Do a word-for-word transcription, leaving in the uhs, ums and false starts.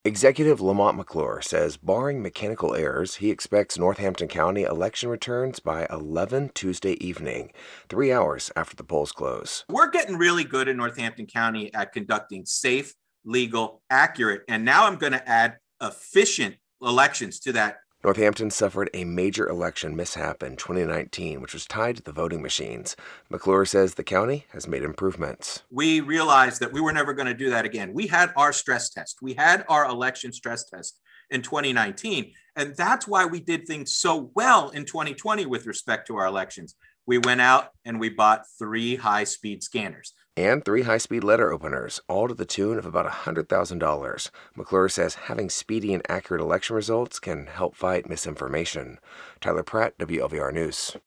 Executive Lamont McClure says, barring mechanical errors, he expects Northampton County election returns by eleven Tuesday evening, three hours after the polls close. We're getting really good in Northampton County at conducting safe, legal, accurate, and now I'm going to add efficient elections to that. Northampton suffered a major election mishap in twenty nineteen, which was tied to the voting machines. McClure says the county has made improvements. We realized that we were never going to do that again. We had our stress test. We had our election stress test in twenty nineteen. And that's why we did things so well in twenty twenty with respect to our elections. We went out and we bought three high-speed scanners. And three high-speed letter openers, all to the tune of about one hundred thousand dollars. McClure says having speedy and accurate election results can help fight misinformation. Tyler Pratt, W L V R News.